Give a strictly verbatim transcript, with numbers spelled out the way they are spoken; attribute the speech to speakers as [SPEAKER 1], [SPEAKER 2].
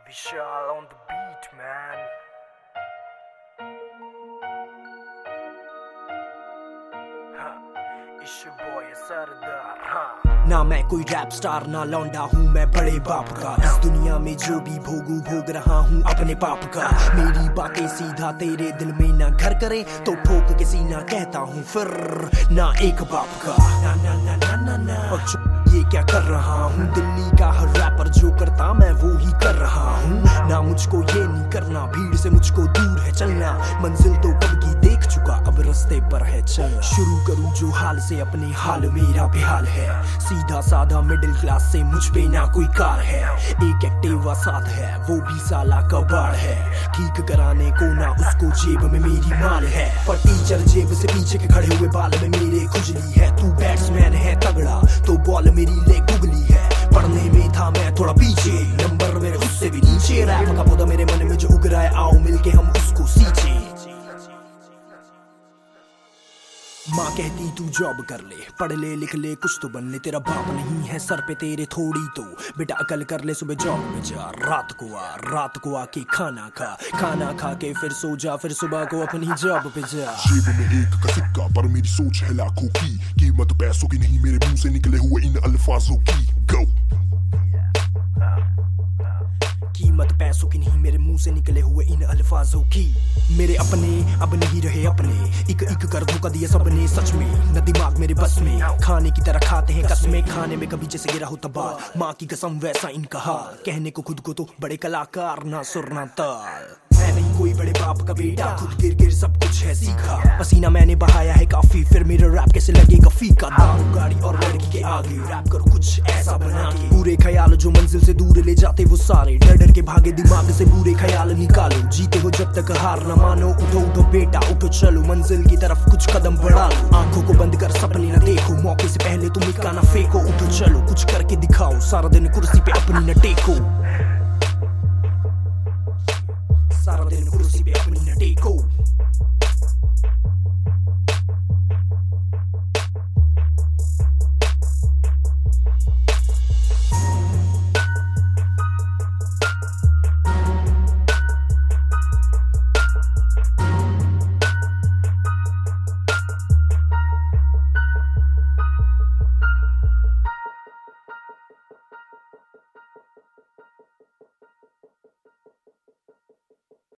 [SPEAKER 1] Vishal on the beat, man. Huh. It's your boy Sardar. Huh.
[SPEAKER 2] ना मैं कोई rap star ना लौंडा हूँ मैं बड़े बाप का। इस दुनिया में जो भी भोगू भोग रहा हूँ अपने पाप का। मेरी बातें सीधा तेरे दिल में ना घर करे तो ठोक के सीना कहता हूँ फिर ना एक बाप का। ना ना ना ना ना ना और ये क्या कर रहा हूँ, दिल्ली का हर रैपर जो करता मैं वो ही कर रहा हूँ। ना मुझको ये नहीं करना, भीड़ से मुझको दूर है चलना। मंजिल तो कब की देख चुका अब रास्ते पर है चलना। शुरू करूँ जो हाल से अपने हाल मेरा बेहाल है। सीधा साधा मिडिल क्लास से मुझ पे ना कोई कार है। एक एक्टिवा साथ है वो भी साला कबाड़ है। ठीक कराने को ना उसको जेब में मेरी माल है। पर टीचर जेब से पीछे के खड़े हुए बाल में मेरे खुजली है। तू बैट्समैन है तगड़ा तो बॉल मेरी ले गुगली है। पढ़ने में था मैं थोड़ा पीछे, नंबर मेरे उससे भी नीचे। रैप का पौधा मेरे मन में जो उग रहा है आओ मिलके हम उसको सींचे। माँ कहती तू जॉब कर ले, पढ़ ले लिख ले कुछ तो बन ले। तेरा बाप नहीं है सर पे तेरे थोड़ी तो बेटा अकल कर ले। सुबह जॉब में जा, रात को आ, रात को आके खाना खा, खाना खा के फिर सो जा, फिर सुबह को अपनी जॉब पे जा।
[SPEAKER 3] जेब में एक का सिक्का पर मेरी सोच है लाखों की। कीमत पैसों की नहीं मेरे मुंह से निकले हुए इन अल्फाजों की। गो
[SPEAKER 2] कीमत पैसों की नहीं मेरे मुंह से निकले हुए इन अल्फाजों की। मेरे अपने अब नहीं रहे अपने, एक एक कर धोखा दिया सबने सच में। न दिमाग मेरे बस में, खाने की तरह खाते हैं कसमें। खाने में कभी जैसे गिरा हो तबाल, माँ की कसम वैसा इनका हाल। कहने को खुद को तो बड़े कलाकार ना सुर ना ताल। मैं नहीं कोई बड़े बाप का बेटा, खुद गिर गिर सब कुछ है सीखा। पसीना मैंने बहाया है काफी, फिर मेरा रैप कैसे लगेगा फीका। दारू गाड़ी और लड़की के आगे रैप करो कुछ ऐसा बना के। पूरे ख्याल जो मंजिल से दूर ले जाते वो सारे, डर डर के भागे दिमाग से पूरे ख्याल निकालो। जीते हो जब तक हार न मानो, उठो उठो बेटा उठो चलो, मंजिल की तरफ कुछ कदम बढ़ा लो। आंखों को बंद कर सपने न देखो, मौके से पहले तुम इक्का न फेंको। उठो चलो कुछ करके दिखाओ, सारा दिन कुर्सी पे अपनी न टेको।